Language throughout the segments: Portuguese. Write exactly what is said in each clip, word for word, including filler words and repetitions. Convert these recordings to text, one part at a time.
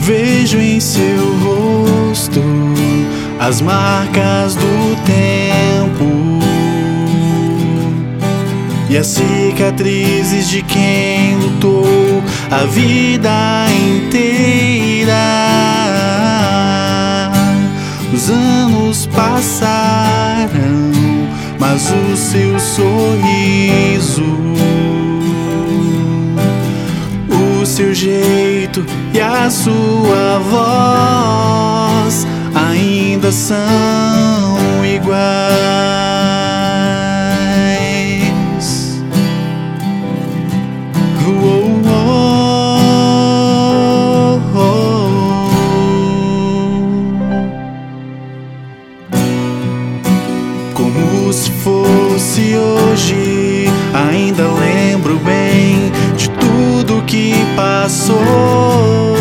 Vejo em seu rosto as marcas do tempo e as cicatrizes de quem lutou a vida inteira. Os anos passaram, mas o seu sorriso, o seu jeito e a sua voz ainda são iguais. Oh, oh, oh, oh. Como se fosse hoje, ainda lembro bem de tudo que passou.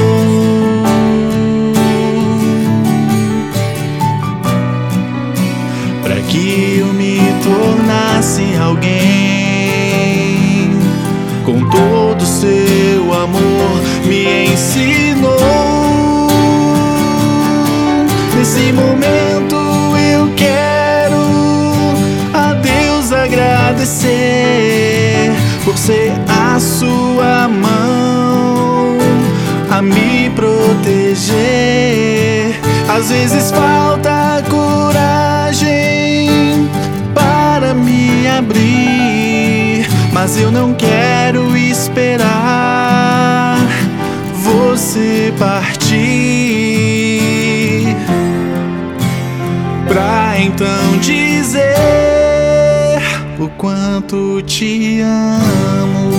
Para que eu me tornasse alguém, com todo o seu amor me ensinou. Nesse momento eu quero a Deus agradecer por ser a sua mão a me proteger. Às vezes falta coragem para me abrir, mas eu não quero esperar você partir pra então dizer o quanto te amo.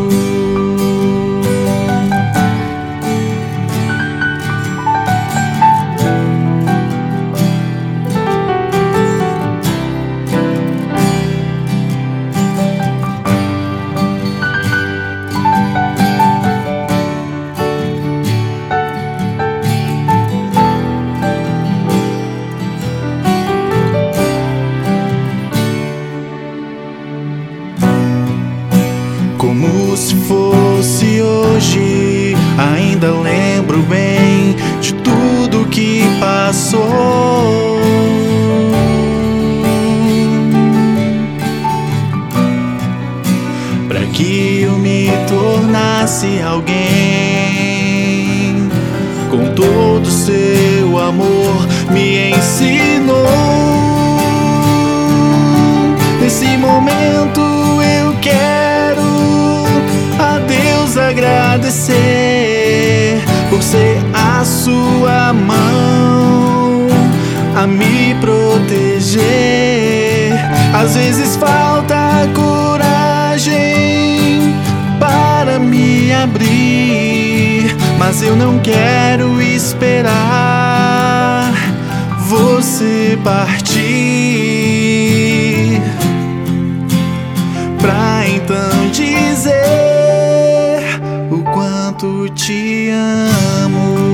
Como se fosse hoje, ainda lembro bem de tudo que passou. Para que eu me tornasse alguém, com todo o seu amor me ensinou. Nesse momento eu quero a Deus agradecer por ser a sua mão a me proteger. Às vezes falta coragem para me abrir, mas eu não quero esperar você partir pra então dizer o quanto te amo.